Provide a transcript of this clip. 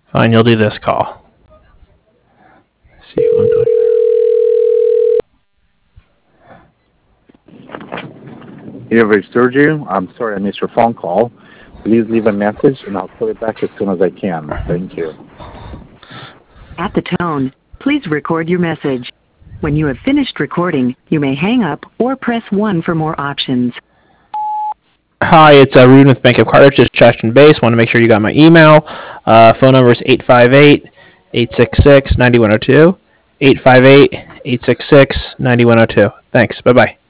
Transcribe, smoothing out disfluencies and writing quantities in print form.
Fine, you'll do this call. See who I'm talking. You have reached Sergio. I'm sorry I missed your phone call. Please leave a message and I'll call it back as soon as I can. Thank you. At the tone, please record your message. When you have finished recording, you may hang up or press 1 for more options. Hi, it's Ruben with Bank of Carthage, just touching base. Want to make sure you got my email. Phone number is 858-866-9102. 858-866-9102. Thanks. Bye-bye.